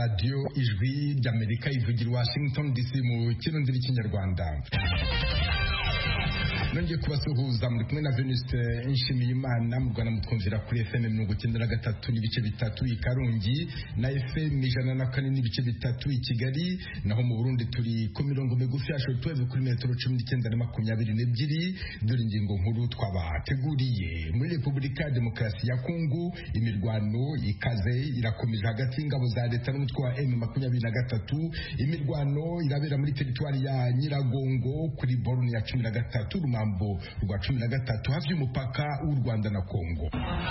Radio Ijwi ry'Amerika ivugira Washington DC mu kirundi n'ikinyarwanda. Nongeye kubasuhuza muri kumwe na Venuste Nshimiyimana mu Rwanda mutwumvira kuri FM 93 n'ibice bitatu i Karongi na FM 104 n'ibice bitatu i Kigali, naho mu Burundi turi ku mirongo migufi ya shortwave kuri metero 19 na 22. Dore ingingo nkuru twabateguriye. Muri Repubulika ya Demokarasi ya Kongo imirwano ikaze irakomeje hagati y'ingabo za leta n'umutwe wa M23. Imirwano irabera muri teritwari ya Nyiragongo kuri borne ya 13 Rumambo rwa 13 hafi y'umupaka w'u Rwanda na Kongo.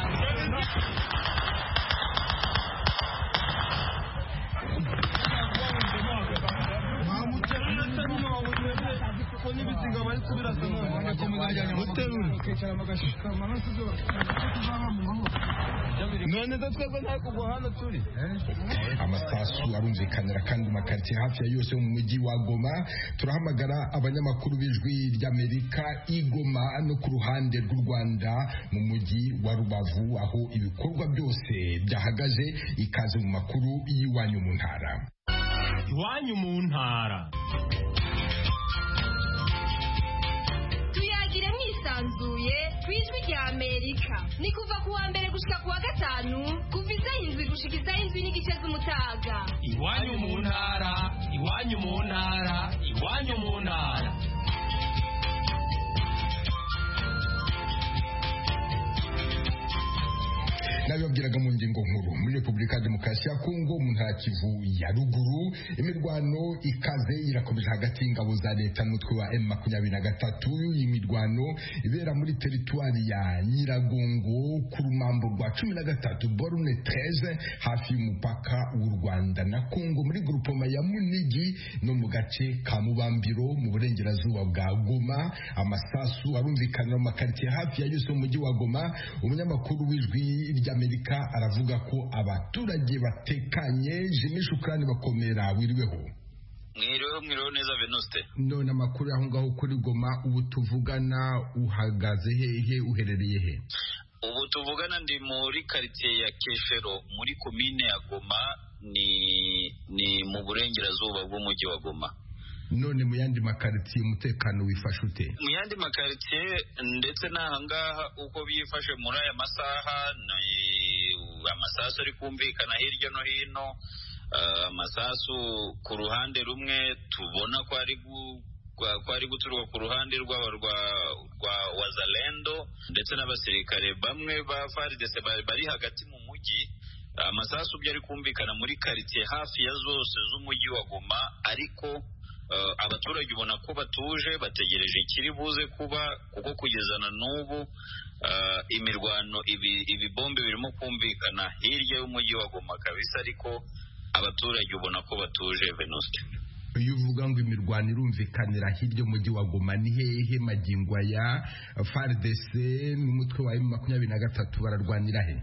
Amasasu arumvikanira kandi makartier hafi ya yose mu mujyi wa Goma. Turahamagara abanyamakuru b'Ijwi ry'Amerika i Goma no ku ruhande rw'u Rwanda mu mujyi wa Rubavu aho ibikorwa byose byahagaze. Ikaze mu makuru y'iwanyu mu ntara. Iwanyu mu ntara. Tuyagire mwisanzuye kwijwi rya Amerika. Ni kuva ku wa mbere gushika ku wa gatanu kuva izayindwi gushika izayindwi n'igice z'umutaga. Iwanyu mu ntara, iwanyu mu ntara, iwanyu mu ntara. Nabibabwiraga mu ngingo nkuru. Muri Repubulika ya Demokarasi ya Kongo mu ntara Kivu ya ruguru imirwano ikaze irakomeje hagati y'ingabo za leta n'umutwe wa M23. Imirwano ibera muri teritwari ya Nyiragongo ku Rumambo rwa 13 borne 13 hafi y'umupaka w'u Rwanda na Kongo muri groupement ya Munigi no mu gace ka Mubambiro mu burengerazuba bwa Goma. Amasasu arumvikanira mu makartier hafi ya yose mu mujyi wa Goma. Umunyamakuru w'Ijwi ry'Amerika aravuga ko abaturage batekanye. Jimmy Shukrani bakomera wiriweho. Mwiriwe neza Venuste. None amakuru aho ngaho kuri Goma ubu tuvugana uhagaze hehe, uherereye he? Ubu tuvugana ndi muri quartier ya Keshero muri commune ya Goma, ni mu burengerazuba bw'umujyi wa Goma. None mu yandi makartier umutekano wifashe ute? Mu yandi makartier ndetse n'ahangaha uko bifashe muri aya masaha, amasasu ari kumvikana hirya no hino. Amasasu ku ruhande rumwe tubona ko ari guturuka ku ruhande rwa Wazalendo ndetse n'abasirikare bamwe ba FARDC bari hagati mu mujyi. Amasasu byari kumvikana muri quartier hafi ya zose z'umujyi wa Goma, ariko abaturage ubona ko batuje bategereje ikiri buze kuba, kuko kugezana n'ubu imirwano ibibombe birimo kumvikana hirya y'umujyi wa Goma kabisa, ariko abaturage ubona ko batuje Venuste. Iyo uvuga ngo imirwano irumvikanira hirya y'umujyi wa Goma ni hehe magingo ya FARDC n'umutwe wa M23 bararwanira he?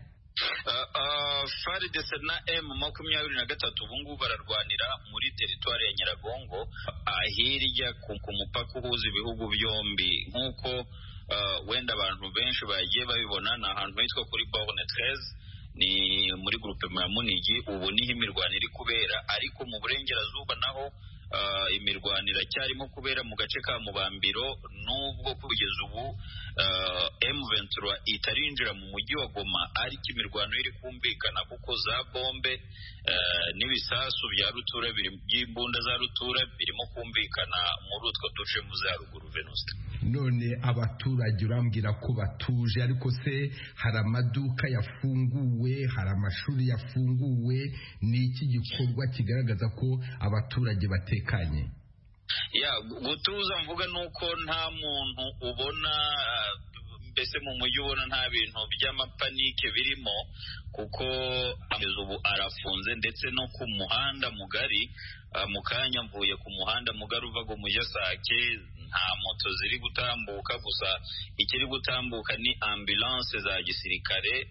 FARDC na M23 ubungubu bararwanira muri teritwari ya Nyiragongo hirya ku mupaka uhuza ibihugu byombi. Nk'uko wenda abantu benshi bagiye babibona, ni ahantu hitwa kuri borne 13, ni muri groupement ya Munigi. Ubu niho imirwano iri kubera, ariko mu burengerazuba naho imirwano iracyarimo kubera mu gace ka Mubambiro, nubwo kugeza ubu M23 itarinjira mu mujyi wa Goma, ariko imirwano iri kumvikana kuko za bombe n'ibisasu bya rutura by'imbunda za rutura birimo kumvikana muri utwo duce mu za ruguru Venuste. None abaturage urambwira ko batuje, ariko se hari amaduka yafunguwe, hari amashuri yafunguwe? Ni iki gikorwa kigaragaza ko abaturage batekanye? Gutuza mvuga nuko nta muntu ubona, mbese mu mujyi ubona nta bintu by'amapanike birimo, kuko ubu arafunze ndetse no ku muhanda mugari. Mu kanya mvuye ku muhanda mugari uva go mujya Sake, nta moto ziri gutambuka, gusa ikiri gutambuka ni ambulance za gisirikare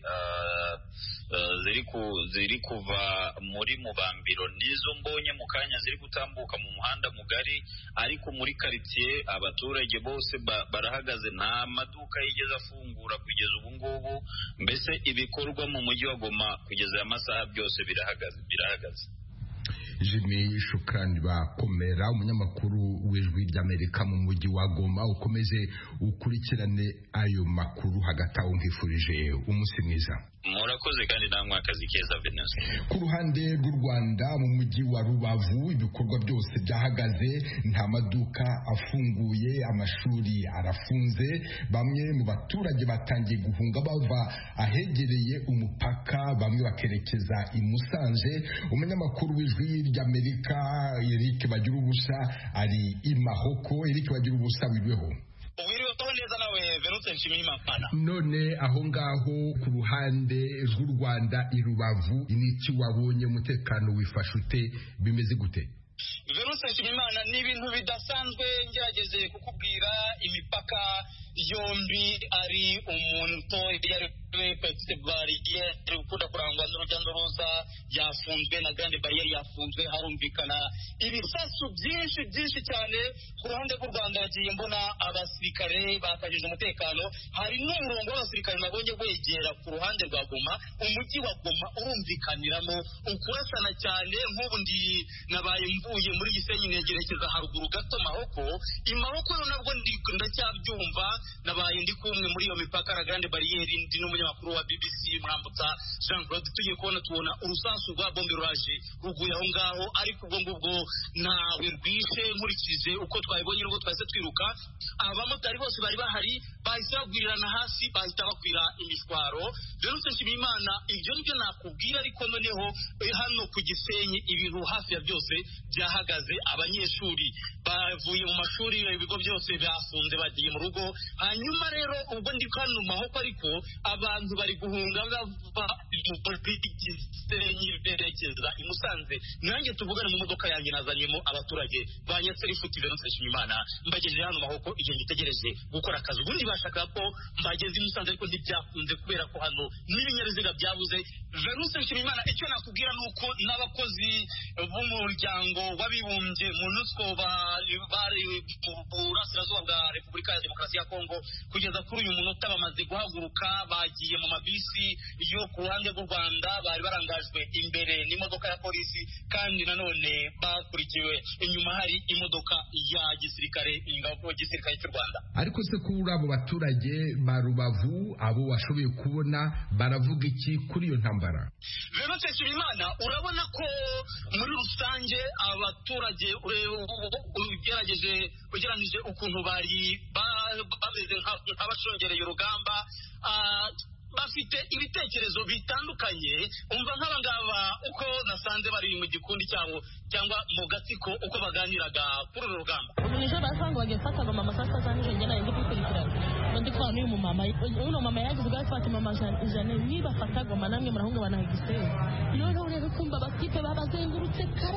ziri kuva muri Mubambiro, nizo mbonye mu kanya ziri gutambuka mu muhanda mugari. Ariko muri quartier abaturage bose barahagaze, nta maduka yigeze afungura kugeza ubu ngubu. Mbese ibikorwa mu mujyi wa Goma kugeza aya masaha byose birahagaze. Jimmy Shukrani Bakomera, umunyamakuru w'Ijwi ry'Amerika mu mujyi wa Goma, ukomeze ukurikirane ayo makuru. Hagati aho nkifurije umunsi mwiza. Murakoze kandi namwe akazi keza Venus. Ku ruhande rw'u Rwanda mu mujyi wa Rubavu ibikorwa byose byahagaze, nta maduka afunguye, amashuri arafunze, bamwe mu baturage batangiye guhunga bava ahegereye umupaka, bamwe bakerekeza i Musanze. Umunyamakuru w'Ijwi ry'Amerika Eric Bagirubusa ari i Mahoko. Eric Bagirubusa, wibeho? None aho ngaho ku ruhande rw'u Rwanda i Rubavu iniki wabonye, umutekano wifashe ute, bimeze gute? Venus Nshimiyimana, ni ibintu bidasanzwe. Ngerageze kukubwira imipaka yombi ari umuntu yari petite barriere ukunda kurangwa n'urujya n'uruza yafunzwe, na grande barriere yafunzwe. Harumvikana ibisasu byinshi cyane. Ku ruhande rw'u Rwanda yagiye mbona abasirikare bakajije umutekano. Hari n'umurongo w'abasirikare nabonye wegera ku ruhande rwa Goma. Umujyi wa Goma urumvikaniramo ukurasana cyane. Nk'ubu nabaye mvuye muri Gisenyi negerekeza haruguru gato Mahoko. Imahoko yo nabwo ndacyabyumva. Nabaye ndi kumwe muri iyo mipaka ya grande barriere, ndi n'umunyamakuru wa BBC Mwambutsa Jean Claude. Tugiye kubona urusasu rwa bombe ruraje ruguye aho ngaho, ariko ubwo ngubwo ntawe rwishe. Nkurikije uko twabibonye n'ubwo twahise twiruka, abamotari bose bari bahari bahise bagwirirana hasi, bahita bakwira imishwaro. Venus Nshimiyimana, ibyo nibyo nakubwira. Ariko noneho hano ku Gisenyi ibintu hafi ya byose byahagaze. Abanyeshuri bavuye mu mashuri, ibigo byose byafunze, bagiye mu rugo. Hanyuma rero ubwo ndi hano Mahoko, ariko abantu bari guhunga bava muri Gisenyi berekeza i Musanze. Nanjye tuvugana mu modoka yanjye nazanyemo abaturage banyatse ifuti. Venus Nshimiyimana, mbagejeje hano Mahoko igihe ngitegereje gukora akazi. Ubundi bashaka ko mbageze i Musanze, ariko ntibyakunze kubera ko hano n'ibinyabiziga byabuze. Venus Nshimiyimana, icyo nakubwira ni uko n'abakozi b'umuryango w'abibumbye MONUSCO bari mu burasirazuba bwa Repubulika ya Demokarasi ya Kongo kugeza kuri uyu munota bamaze guhaguruka, bagiye mu mabisi yo ku ruhande rw'u Rwanda. Bari barangajwe imbere n'imodoka ya polisi, kandi nanone bakurikiwe inyuma hari imodoka ya gisirikare, ingabo gisirikare cy'u Rwanda. Ariko se kuri abo baturage ba Rubavu, abo washoboye kubona, baravuga iki kuri iyo ntambara? Venus Nshimiyimana, urabona ko muri rusange abaturage ugereranyije ukuntu bari bameze nk'abashongereye urugamba, bafite ibitekerezo bitandukanye. Umva nk'abangaba uko nasanze bari mu gikundi cyabo cyangwa mu gatsiko uko baganiraga kuri uru rugamba. Umuntu basanga bagiye fata ngo mama sasa cyane ngenda ndi kwikurikirana. Ndi kwa n'uyu mama. Uno mama yagize gafata mama Jane niba fata ngo manamwe murahunga banahigise. Rero rero kumba batipe babazengurutse kare.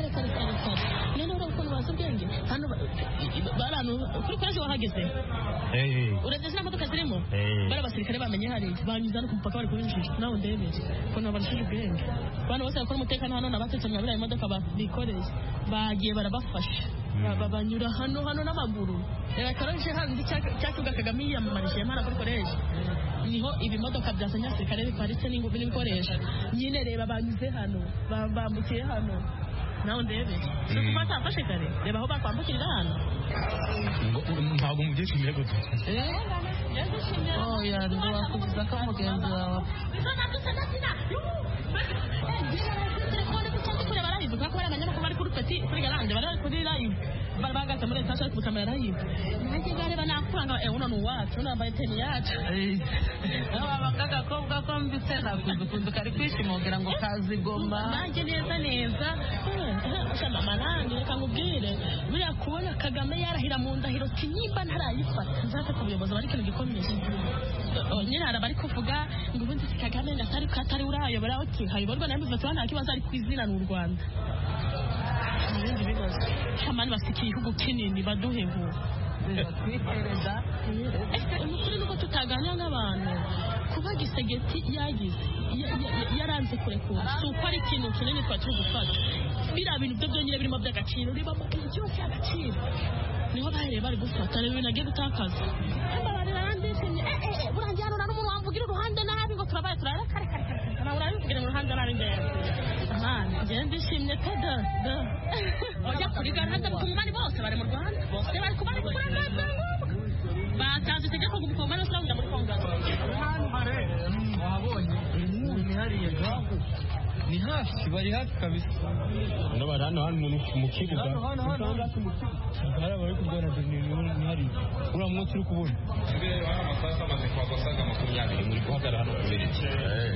Nene rero ko bazubwenge. Hano barano kuri kwaje wahageze. Urageze n'imodoka zirimo. Bara basirikare bamenye hari banyuzana ku mupaka bari kubinjira. Nawe ndebere ko nabashije ubwenge. Bano bose bakora umutekano hano nabatetse nyabira imodoka bikoreye. Bagiye barabafasha. Babanyura hano n'amaguru. Reka karoje handi cyacuga Kagame yamamarije mana kuri koleji. Niho ibimodoka byasanya sirikare biparitse n'ingubi n'ibikoresho. Nyine reba banyuze hano, bambukiye hano. Nawe ndebe. Kumata afashe kare. Reba aho bakwambukirira hano. Ntabwo mubyishimiye gute? Oh ya ndo wakuza ko mugenzi wawe. Kuri garanje bari kuri live barabagaza muri station ku kamera live nanjye gare banakuranga uno nuwacu nambaye teni yacu abagaga ko mbise nakuzukundu kari kwishimogera ngo kazi Goma nanjye neza mama nanjye reka ngubwire buriya kubona Kagame yarahira mu ndahiro kinyimba ntarayifata nzaka kubuyobozi bari kintu gikomeye nyine harabari kuvuga ngo ubundi Kagame atari urayobora uti hayoborwa na mbiva twana kibazo ari kwizina n'u Rwanda ibindi bibazo hamani bafite igihugu kinini baduheho twihereza umukuru nuko tutaganira n'abantu kuba Gisegeti yagize yaranze kurekura si uko ari ikintu kinini twari turi gufata biriya bintu byo byonyine birimo by'agaciro ribamo igihugu cy'agaciro niho bahereye bari gufata rero binagiye gutakaza bari barandishimye burangiye hano n'umuntu wamvugira uruhande nabi ngo turabaye turare kare nawe urabivugira mu ruhande nabi ndende amana ngende ishimye tada ojya kuri garanta kumani bose bari mu Rwanda bose bari kubari kuranga batanze itegeko gukomana usanga muri Kongo hano hare wabonye ni hariye gaho ni hafi bari hafi kabisa no barano hano mu kibuga hari bari kubona ni hari ura mwotsi uri kubona rero hano amasaha amaze kwagosaga 20 muri guhagarara hano kubereke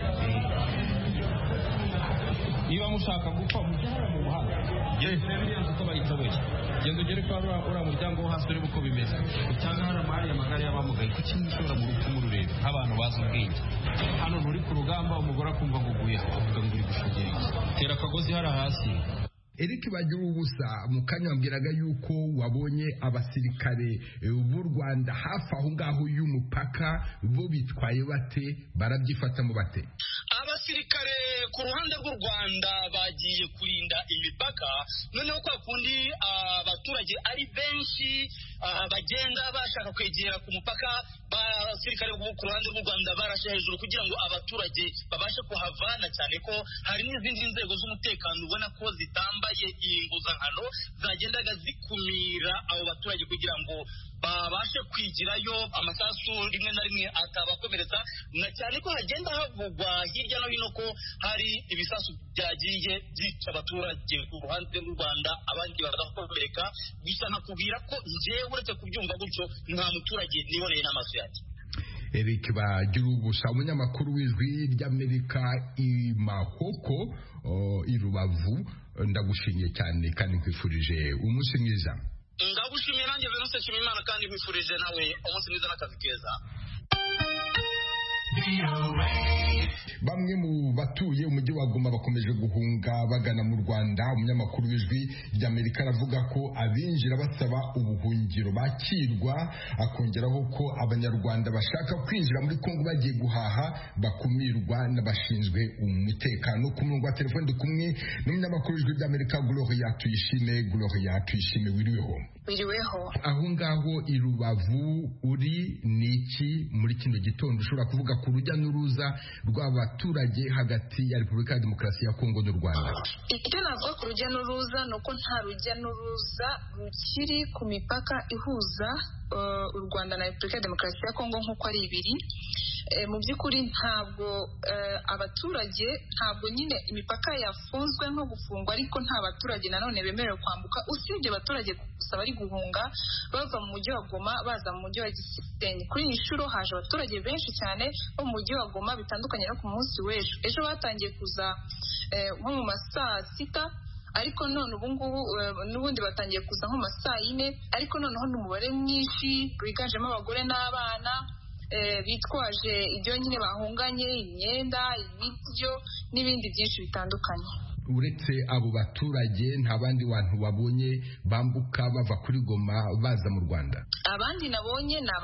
niba mushaka gupfa mujyana mu muhanda yese ko bayitoboye genda ugere kwa ura muryango wo hasi uko bimeze cyangwa hano amahari amagare y'abamugaye ko kimwe ushobora mu rupfu mu rurebe abantu bazi ubwenge hano nturi ku rugamba umugore akumva ngo uguye avuga ngo uri gushogera tera akagozi hari hasi. Eric Bagiruwubusa mu kanya wambwiraga yuko wabonye abasirikare b'u Rwanda hafi aho ngaho y'umupaka bo bitwaye bate barabyifatamo bate? Abasirikare ku ruhande rw'u Rwanda bagiye kurinda imipaka noneho kwa kundi abaturage ari benshi bagenda bashaka kwegera ku mupaka abasirikare ku ruhande rw'u Rwanda barashe hejuru kugira ngo abaturage babashe kuhavana cyane ko hari n'izindi nzego z'umutekano ubona ko zitambaye impuzankano zagendaga zikumira abo baturage kugira ngo babashe kwigirayo amasasu rimwe na rimwe atabakomeretsa na cyane ko hagenda havugwa hirya no hino ko hari ibisasu byagiye byica abaturage ku ruhande rw'u Rwanda abandi bagakomereka gusa nakubwira ko njyewe uretse kubyumva gutyo nta muturage niboneye n'amaso yanjye. Eric Bagiruwubusa umunyamakuru w'Ijwi ry'Amerika i Mahoko i Rubavu ndagushimiye cyane kandi nkwifurije umunsi mwiza. Ndagushimiye nanjye Venuse Nshimiyimana kandi nkwifurije nawe umunsi mwiza n'akazi keza. Bamwe mu batuye umujyi wa Goma bakomeje guhunga bagana mu Rwanda. Umunyamakuru w'Ijwi ry'Amerika aravuga ko abinjira basaba ubuhungiro bakirwa, akongeraho ko abanyarwanda bashaka kwinjira muri Kongo bagiye guhaha bakumirwa n'abashinzwe umutekano. Ku murongo wa telefone ndi kumwe n'umunyamakuru w'Ijwi ry'Amerika Gloria Tuyishime wiriweho. Aho ngaho i Rubavu uri niki muri kino gitondo ushobora kuvuga ku rujya n'uruza rw'abaturage hagati ya Repubulika ya Demokarasi ya Kongo n'u Rwanda? Icyo navuga ku rujya n'uruza ni uko nta rujya n'uruza rukiri ku mipaka ihuza u Rwanda na Repubulika ya Demokarasi ya Kongo nk'uko ari ibiri. Mu by'ukuri ntabwo abaturage ntabwo nyine imipaka yafunzwe nko gufungwa ariko nta baturage nanone bemerewe kwambuka usibye abaturage gusa bari guhunga bava mu mujyi wa Goma baza mu mujyi wa Gisenyi. Kuri iyi nshuro haje abaturage benshi cyane bo mu mujyi wa Goma bitandukanye no ku munsi w'ejo. Ejo batangiye kuza nko mu masaa 6 ariko none ubu ngubu n'ubundi batangiye kuza nko mu masaa 4 ariko noneho n'umubare mwinshi wiganjemo abagore n'abana bitwaje ibyo nyine bahunganye imyenda ibiryo n'ibindi byinshi bitandukanye. Uretse abo baturage nta bandi bantu babonye bambuka bava kuri Goma baza mu Rwanda? Abandi nabonye ni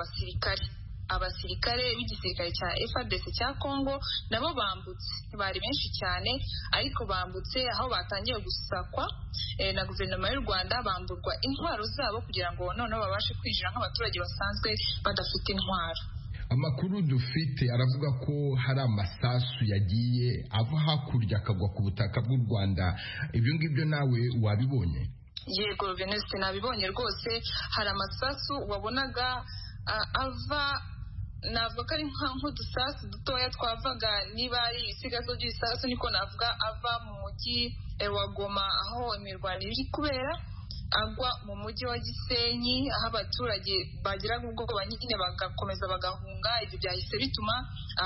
abasirikare b'igisirikare cya FARDC cya Kongo nabo bambutse bari benshi cyane ariko bambutse aho batangiye gusakwa na guverinoma y'u Rwanda bamburwa intwaro zabo kugira ngo noneho babashe kwinjira nk'abaturage basanzwe badafite intwaro. Amakuru dufite aravuga ko hari amasasu yagiye ava hakurya akagwa ku butaka bw'u Rwanda. Ibyo ngibyo nawe wabibonye? Yego Venus nabibonye rwose. Hari amasasu wabonaga ava navuga ko ari nk'udusasu dutoya twavaga niba ari ibisigazo by'ibisasu niko navuga ava mu mujyi wa Goma aho imirwano iri kubera agwa mu mujyi wa Gisenyi aho abaturage bagiraga ubwoba nyine bagakomeza bagahunga. Ibyo byahise bituma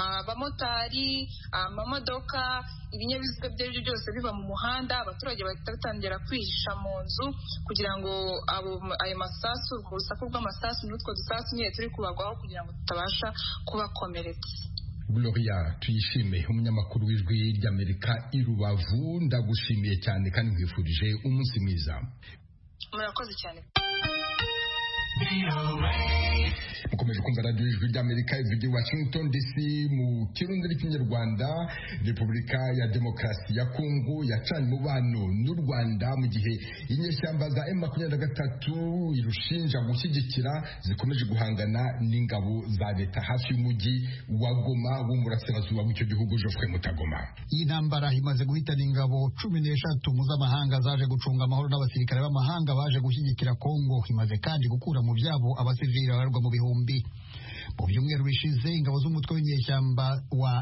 abamotari amamodoka ibinyabiziga byo byose biva mu muhanda abaturage batangira kwihisha mu nzu kugira ngo ayo masasu urusaku rw'amasasu n'utwo dusasu nyine turi kubagwaho kugira ngo tutabasha kubakomeretsa. Gloria Tuyishime umunyamakuru w'Ijwi ry'Amerika i Rubavu ndagushimiye cyane kandi nkwifurije umunsi mwiza. Murakoze cyane. mukomeje kumva radiyo ijwi ry'Amerika ivugira Washington DC mu kirundi n'ikinyarwanda. Repubulika ya Demokarasi ya Kongo yacanye umubano n'u Rwanda mu gihe inyeshyamba za M23 irushinja gushyigikira zikomeje guhangana n'ingabo za leta hafi y'umujyi wa Goma wo mu burasirazuba bw'icyo gihugu. Geoffrey Mutagoma. Iyi ntambara imaze guhitana ingabo 13 mpuzamahanga zaje gucunga amahoro n'abasirikare b'amahanga baje gushyigikira Kongo. Imaze kandi gukura mu byabo abasivili babarwa mu bihumbi. Mu byumweru bishize ingabo z'umutwe w'inyeshyamba wa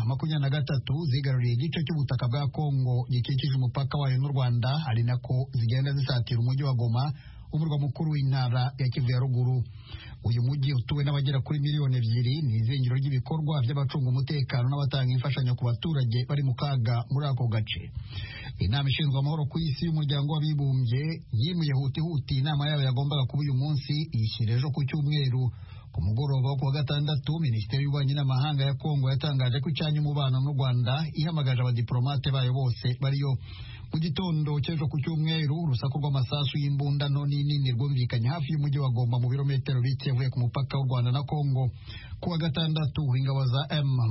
M23 zigaruriye igice cy'ubutaka bwa Kongo gikikije umupaka wayo n'u Rwanda, ari nako zigenda zisatira umujyi wa Goma, umurwa mukuru w'intara ya Kivu ya ruguru. Uyu mujyi utuwe n'abagera kuri miliyoni 2, ni izingiro ry'ibikorwa by'abacunga umutekano n'abatanga imfashanyo ku baturage bari mu kaga muri ako gace. Inama ishinzwe amahoro ku isi y'umuryango w'abibumbye yimuye huti inama yabo yagombaga kuba uyu munsi ishyira ejo ku cyumweru. Ku mugoroba wo kuwa gatandatu, Minisiteri y'Ububanyi n'Amahanga ya Kongo yatangaje ko icanye umubano n'u Rwanda, ihamagaje abadiplomate bayo bose bariyo. Mu gitondo cy'ejo ku cyumweru, urusaku rw'amasasu y'imbunda nto n'inini rwumvikanye hafi y'umujyi wa Goma mu birometero bike uvuye ku mupaka w'u Rwanda na Kongo. Kuwa gatandatu, ingabo za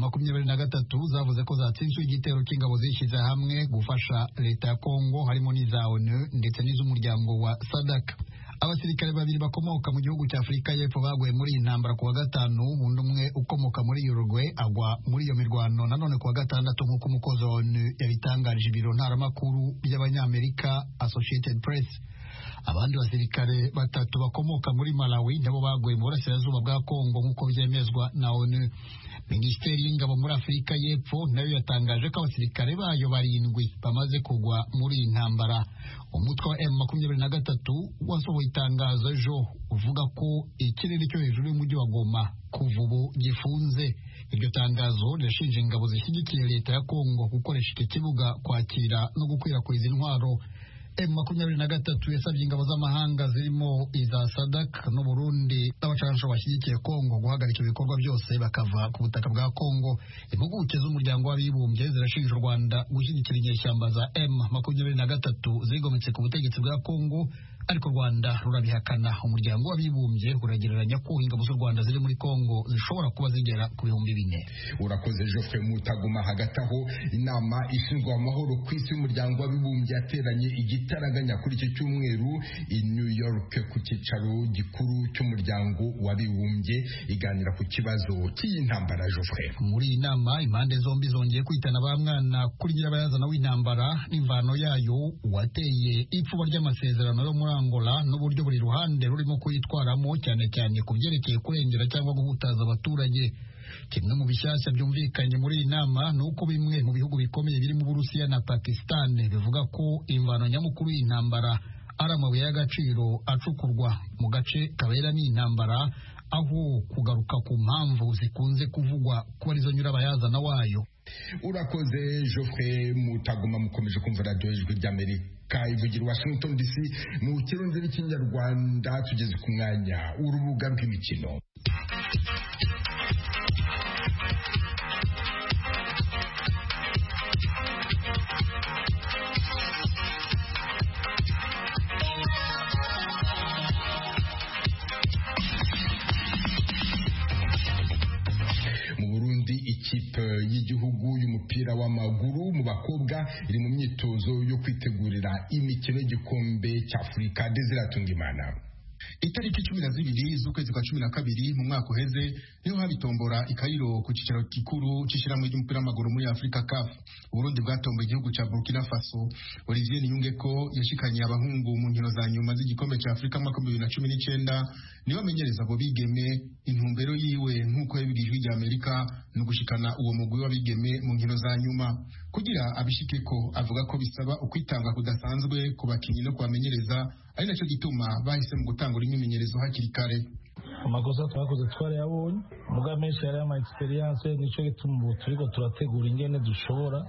M23 zavuze ko zatsinzwe igitero cy'ingabo zishyize hamwe gufasha leta ya Kongo, harimo n'iza ONU ndetse n'iz'umuryango wa SADC. Abasirikare babiri bakomoka mu gihugu cya Afurika y'Epfo baguye muri iyi ntambara kuwa gatanu, undi umwe ukomoka muri Uruguay agwa muri iyo mirwano nanone kuwa gatandatu, nk'uko umukozi wa ONU yabitangarije ibiro ntaramakuru by'Abanyamerika Associated Press. Abandi basirikare 3 bakomoka muri Malawi nabo baguye mu burasirazuba bwa Kongo nk'uko byemezwa na ONU. Minisiteri y'ingabo muri Afurika y'Epfo nayo yatangaje ko abasirikare bayo 7 bamaze kugwa muri iyi ntambara. Umutwe wa M23 wasohoye itangazo ejo uvuga ko ikirere cyo hejuru y'umujyi wa Goma kuva ubu gifunze. Iryo tangazo rirashinja ingabo zishyigikiye leta ya Kongo gukoresha iki kibuga kwakira no gukwirakwiza intwaro. M23 yasabye ingabo z'amahanga zirimo iza SADC no Burundi n'abacansho bashyigikiye Kongo guhagarika ibikorwa byose bakava ku butaka bwa Kongo. Impuguke z'umuryango w'abibumbye zirashinja u Rwanda gushyigikira inyeshyamba za M23 zigometse ku butegetsi bwa Kongo, ariko Rwanda rurabihakana. Umuryango w'abibumbye uragereranya ko ingabo z'u Rwanda ziri muri Kongo zishobora kuba zigera ku 4,000. Urakoze Geoffrey Mutagoma. Hagati aho, inama ishinzwe amahoro ku isi y'umuryango w'abibumbye yateranye igitaraganya kuri iki cyumweru i New York ku cyicaro gikuru cy'umuryango w'abibumbye iganira ku kibazo cy'iyi ntambara. Geoffrey, muri iyi nama impande zombi zongeye kwitana ba mwana kuri nyirabayazana w'intambara n'imvano yayo, wateye ipfuba ry'amasezerano yo muri Angola n'uburyo buri ruhande rurimo kuyitwaramo, cyane cyane ku byerekeye kurengera cyangwa guhutaza abaturage. Kimwe mu bishyashya byumvikanye muri iyi nama ni uko bimwe mu bihugu bikomeye birimo Uburusiya na Pakistan bivuga ko imvano nyamukuru y'intambara ari amabuye y'agaciro acukurwa mu gace kaberamo intambara, aho kugaruka ku mpamvu zikunze kuvugwa ko arizo nyirabayazana wayo. Urakoze Geoffrey Mutagoma. Mukomeje kumva radiyo ijwi ry'Amerika ivugira Washington DC mu kirundi n'ikinyarwanda. Tugeze ku mwanya w'urubuga rw'imikino. Ikipe y'igihugu y'umupira w'amaguru mu bakobwa iri mu myitozo yo kwitegurira imikino y'igikombe cy'Afurika. Desire Tungimana. Itariki 12 z'ukwezi kwa 12 mu mwaka uheze niho habitombora i Cairo ku cyicaro gikuru cy'ishyirahamwe ry'umupira w'amaguru muri Afrika CAF. Burundi bwatomboye igihugu cya Burkina Faso. Olivier Niyungeko yashikanye abahungu mu nkino za nyuma z'igikombe cya Afrika mu 2019 niwe amenyereza abo bigeme. Intumbero yiwe nk'uko yabirijwe ijya Amerika no gushikana uwo mugwi w'abigeme mu nkino za nyuma. Kugira abishikeko avuga ko bisaba ukwitanga kudasanzwe ku bakinyi no kubamenyereza, ari nacyo gituma bahise mu gutangura imyimenyerezo hakiri kare. Amakosa twakoze twarayabonye, muga menshi yari ama experience, nico gituma turiko turategura ingene dushobora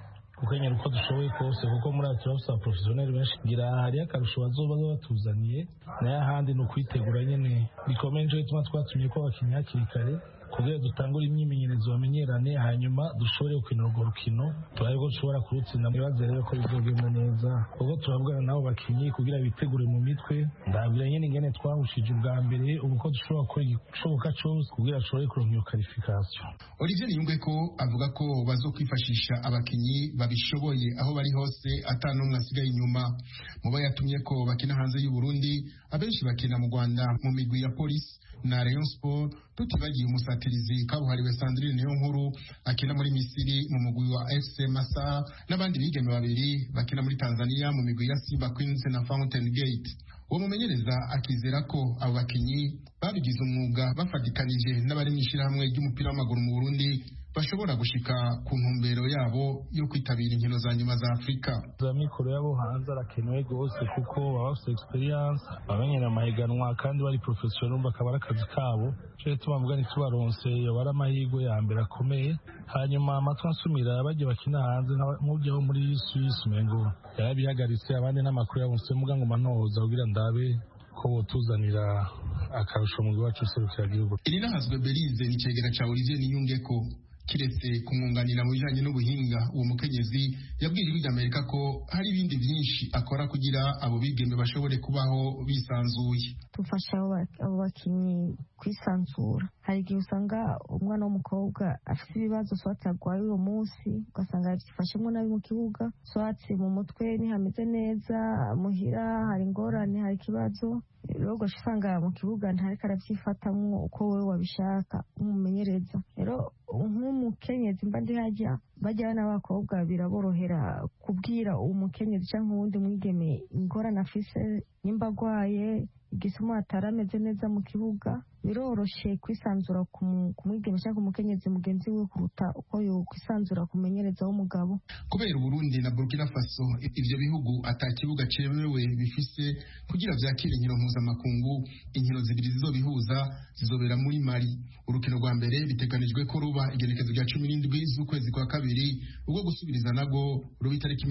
gukenyera uko dushoboye kose kuko muri abo turafise abaprofesiyoneri benshi ngira hariyo akarusho bazoba batuzaniye nayo ahandi ni ukwitegura nyene bikomeye nico gituma twatumye ko abakinnyi hakiri kare kugira dutangure imyimenyerezo bamenyerane hanyuma dushobore gukinira urwo rukino turabe ko dushobora kurutsinda mwibaze rero ko bizogenda neza kuko turavugana nabo bakinnyi kugira bitegure mu mitwe ndabwira nyene ingene twahushije ubwa mbere ubu ko dushobora gukora igishoboka cose kugira dushobore kuronka iyo qualification. Olivier Niyungeko avuga ko bazokwifashisha abakinnyi babishoboye aho bari hose ata n'umwe asigaye inyuma mu bayatumye ko bakina hanze y'u Burundi abenshi bakina mu Rwanda mu migwi ya Police na Rayon Sport tutibagiye umusatirizi kabuhariwe Sandrine Niyonkuru akina muri Misiri mu mugwi wa FC Masa n'abandi bigeme babiri bakina muri Tanzania mu migwi ya Simba Queens na Fountain Gate. Uwo mumenyereza akizera ko abo bakinyi babigize umwuga bafatikanije n'abari mu ishyirahamwe ry'umupira w'amaguru mu Burundi bashobora gushika ku ntumbero yabo yo kwitabira inkino za nyuma za Afrika. Amikoro yabo hanze arakenewe gose kuko baba bafite experience bamenyera amahiganwa kandi bari professional bakaba ari akazi kabo cyo tubavuga ni tubaronse yabara amahirwe ya mbere akomeye hanyuma amatwa nsumira bagiye bakina hanze nk'ubyo muri Swiss mengo yarabihagaritse abandi n'amakuru yabonse muga ngo manoza kugira ndabe ko botuzanira akarusho mu gihugu serukira gihugu. Irina Hazwe Belize ni cegera ca Olivier Niyungeko kiretse kumwunganira mu bijanye n'ubuhinga uwo mukenyezi yabwira ijwi ry'Amerika ko hari ibindi byinshi akora kugira abo bigeme bashobore kubaho bisanzuye. Tufasha abo bakinyi kwisanzura. Hari igihe usanga umwana w'umukobwa afite ibibazo swati agwaye uwo munsi ugasanga yabifashemo nabi mu kibuga swati mu mutwe ntihameze neza muhira hari ingorane hari ikibazo rero usanga mu kibuga ntariko aravyifatamwo uko wewe wabishaka umumenyereza. Rero nk'umukenyezi mba ndi hajya bajya n'abakobwa biraborohera kubwira umukenyezi cyangwa uwundi mwigeme ingorane afise nimba agwaye igisuma atarameze neza mu kibuga biroroshe kwisanzura ku mwigeme cyangwa umukenyezi mugenzi we kuruta uko yo kwisanzura kumenyereza w'umugabo. Kubera Burundi na Burkina Faso ivyo bihugu atakibuga cemewe bifise kugira vyakire inkino mpuzamakungu inkino zibiri zizobihuza zizobera muri Mali. Urukino rwa mbere biteganijwe ko ruba igenekezo rya 17 z'ukwezi kwa kabiri ubwo gusubiriza nago ruba itariki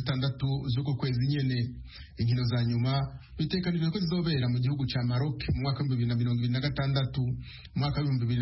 26 z'uko kwezi nyene. Inkino za nyuma biteganijwe ko zizobera mu gihugu ca Maroc mu mwaka 2026. Mu mwaka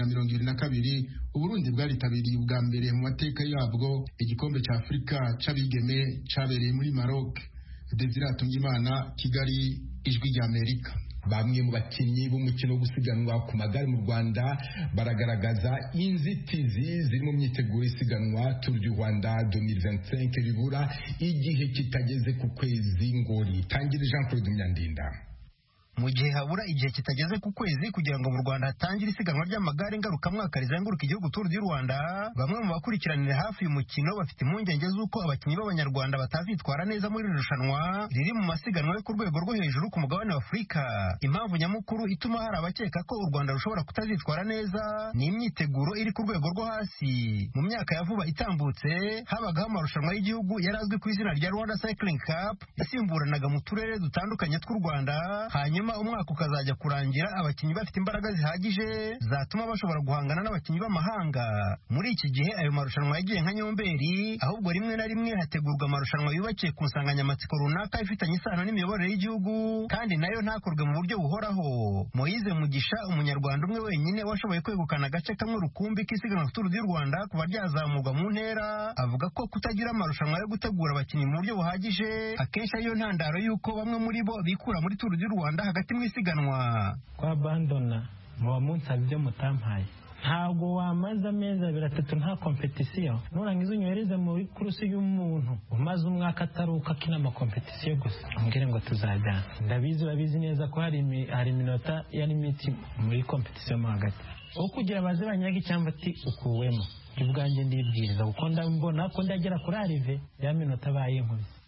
2022 Uburundi bwaritabiriye ubwa mbere mu mateka yabwo igikombe ca Afrika c'abigeme cabereye muri Maroc. Desire Atungimana, Kigali, Ijwi ry'Amerika. Bamwe mu bakinnyi b'umukino wo gusiganwa ku magare mu Rwanda baragaragaza inzitizi ziri mu myiteguro isiganwa Tour du Rwanda 2025 ribura igihe kitageze ku kwezi ngo ritangire. Jean Claude Myandinda. Mu gihe habura igihe kitageze ku kwezi kugira ngo mu Rwanda hatangire isiganwa ry'amagare ngarukamwaka rizenguruka igihugu Tour du Rwanda, bamwe mu bakurikiranira hafi uyu mukino bafite impungenge z'uko abakinnyi b'Abanyarwanda batazitwara neza muri iri rushanwa riri mu masiganwa yo ku rwego rwo hejuru ku mugabane wa Afurika. Impamvu nyamukuru ituma hari abakeka ko u Rwanda rushobora kutazitwara neza ni imyiteguro iri ku rwego rwo hasi. Mu myaka ya vuba itambutse habagaho amarushanwa y'igihugu yari azwi ku izina rya Rwanda Cycling Cup yasimburanaga mu turere dutandukanye tw'u Rwanda, hanyuma umwaka ukazajya kurangira abakinnyi bafite imbaraga zihagije zatuma bashobora guhangana n'abakinnyi b'amahanga. Muri iki gihe ayo marushanwa yagiye nka nyomberi, ahubwo rimwe na rimwe hategurwa amarushanwa yubakiye ku nsanganyamatsiko runaka ifitanye isano n'imiyoborere y'igihugu kandi nayo ntakorwe mu buryo buhoraho. Moise Mugisha, umunyarwanda umwe wenyine washoboye kwegukana agace kamwe rukumbi k'isiganwa Tour du Rwanda kuba ryazamurwa mu ntera, avuga ko kutagira amarushanwa yo gutegura abakinnyi mu buryo buhagije akenshi ariyo ntandaro y'uko bamwe muri bo bikura muri Tour du Rwanda hagati mu isiganwa. Kwa bandona muba munsabe ibyo mutampaye, ntabwo wamaze amezi 3 nta competition nurangiza unyohereze muri kurusi y'umuntu umaze umwaka ataruka kina ama competition gusa ambwire ngo tuzajyana. Ndabizi babizi neza ko hari iminota ya limit muri competition mo hagati o kugira baze banyaga icyamba ati ukuwemo ubwanjye ndibwiriza kuko ndabona ko ndagera kuri arrive ya minota baye nkubise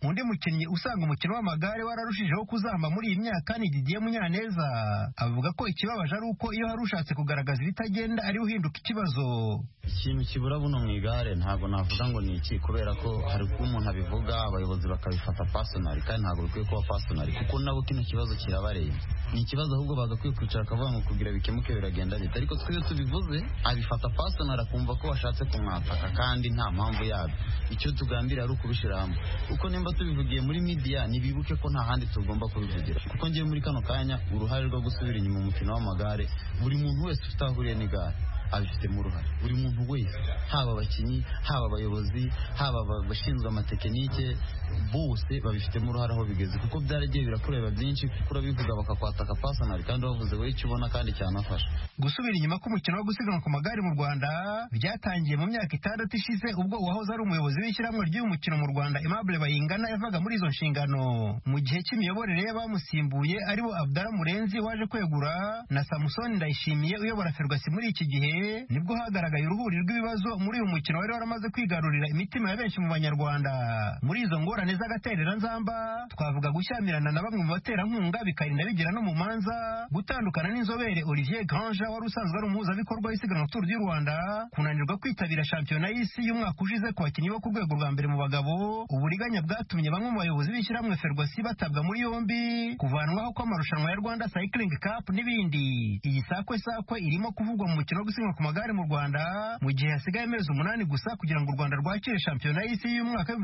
undi mukinnyi usanga umukino w'amagare wararushijeho kuzamba muri iyi myaka ni Didier Munyaneza avuga ko ikibabaje ari uko iyo hari ushatse kugaragaza ibitagenda ari uhinduka ikibazo. Ikintu kibura buno mu igare ntabwo navuga ngo ni iki, kubera ko hari uko umuntu abivuga abayobozi bakabifata personal kandi ntabwo bikwiye kuba personal kuko nabo kino kibazo kirabareba. Ni ikibazo ahubwo bagakwiye kwicara akavuga ngo kugira bikemuke biragenda bite, ariko twe tubivuze abifata personal akumva ko washatse kumwataka kandi nta mpamvu yabyo. Icyo tugambira ari ukubishira hamwe uko nimba tubivugiye muri media nibibuke ko nta handi tugomba kubivugira, kuko ngiye muri kano kanya uruhare rwo gusubira inyuma mu mukino w'amagare buri muntu wese utahuriye n'igare abifitemo uruhare, buri muntu wese, haba abakinnyi, haba abayobozi, haba abashinzwe amatekinike, bose babifitemo uruhare aho bigeze, kuko byaragiye birakureba byinshi kuko urabivuga bakakwataka personal kandi wavuze wowe icyo ubona kandi cyanafasha. Gusubira inyuma k'umukino wo gusiganwa ku magare mu Rwanda byatangiye mu myaka 6 ishize ubwo uwahoze ari umuyobozi w'ishyirahamwe ry'uyu mukino mu Rwanda Aimable Bayingana yavaga muri izo nshingano. Mu gihe cy'imiyoborere y'abamusimbuye aribo Abdallah Murenzi waje kwegura na Samson Ndayishimiye uyobora Ferwacy muri iki gihe nibwo hagaragaye uruhuri rw'ibibazo muri uyu mukino wari waramaze kwigarurira imitima ya benshi mu Banyarwanda. Muri izo ngorane z'agaterera nzamba twavuga gushyamirana na bamwe mu baterankunga bikarinda bigera no mu manza, gutandukana n'inzobere Olivier Granja wari usanzwe ari umuhuzabikorwa w'isiganwa Tour du Rwanda, kunanirwa kwitabira shampiyona y'isi y'umwaka ushize ku bakinnyi bo ku rwego rwa mbere mu bagabo, uburiganya bwatumye bamwe mu bayobozi b'ishyirahamwe Ferwacy batabwa muri yombi, kuvanwaho kw'amarushanwa ya Rwanda Cycling Cup n'ibindi. Iyi sakwe irimo kuvugwa mu mukino wo gusiganwa ku magare mu Rwanda mu gihe hasigaye amezi 8 gusa kugira ngo u Rwanda rwakire shampiyona y'isi y'umwaka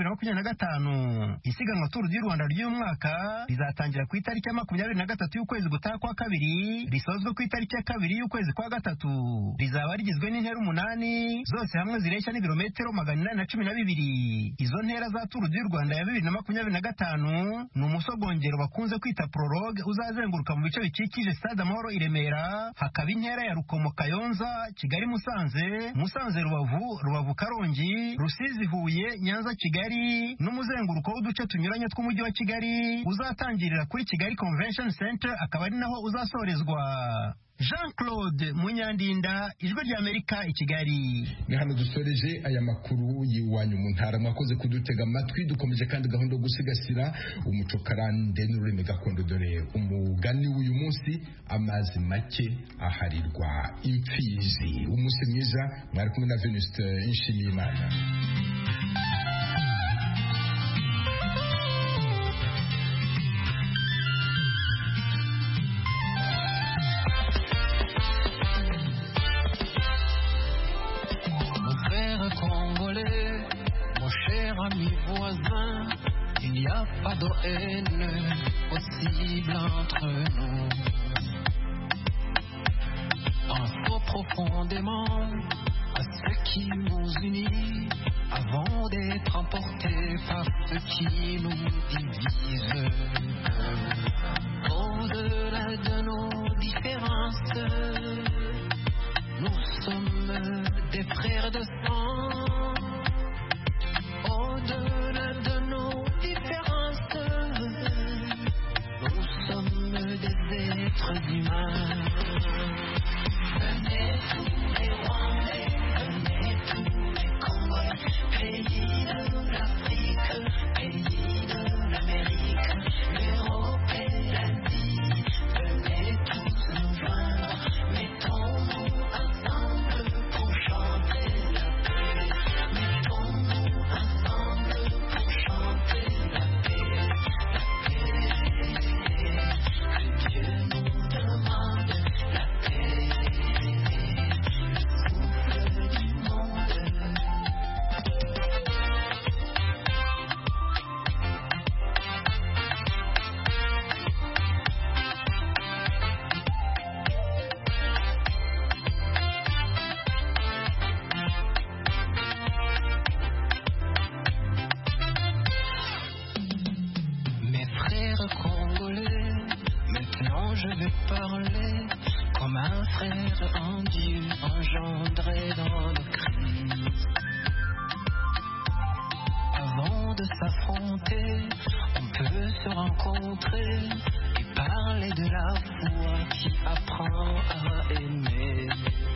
2025. Isiganwa Tour du Rwanda ry'umwaka rizatangira ku itariki ya 23 y'ukwezi gutaha kwa kabiri, risozwe ku itariki ya 2 y'ukwezi kwa gatatu. Rizaba rigizwe n'intera 8 zose hamwe zireshya n'ibirometero 812. Izo ntera za Tour du Rwanda ya 2025 ni umusogongero bakunze kwita prologue uzazenguruka mu bice bikikije Stade Amahoro i Remera, hakaba intera ya Rukomo Kayonza, Kigali Musanze, Musanze Rubavu, Rubavu Karongi, Rusizi Huye, Nyanza Kigali n'umuzenguruko w'uduce tunyuranye tw'umujyi wa Kigali uzatangirira kuri Kigali Convention Center akaba ari naho uzasorezwa. Jean-Claude Munyandinda, Ijwi ry'Amerika i Kigali. Ni hano dusoreje aya makuru y'iwanyu mu ntara, mwakoze kudutega amatwi. Dukomeje kandi gahunda yo gusigasira umuco karande n'ururimi gakondo, dore umugani w'uyu munsi, amazi make aharirwa imfizi. Umunsi mwiza, mwari kumwe na Venuste Nshimiyimana. Il n'y a pas de haine possible entre nous. Pensons profondément à ce qui nous unit avant d'être emportés par ce qui nous divise. Au-delà de nos différences, nous sommes des frères de sang. Au-delà de nos différences, nous sommes des êtres humains. Venez tous les Rwandais, venez tous les Congolais, pays de l'Afrique, pays de l'Amérique, l'Europe et l'Asie. Venez tous nous joindre, mettons-nous ensemble pour chanter la paix. Mettons-nous ensemble pour chanter la paix, la paix. Que Dieu nous demande la paix, le souffle du monde. Mes frères congolais, maintenant je vais parler comme un frère en Dieu engendré dans le Christ. Avant de s'affronter, on peut se rencontrer et parler de la foi qui apprend à aimer.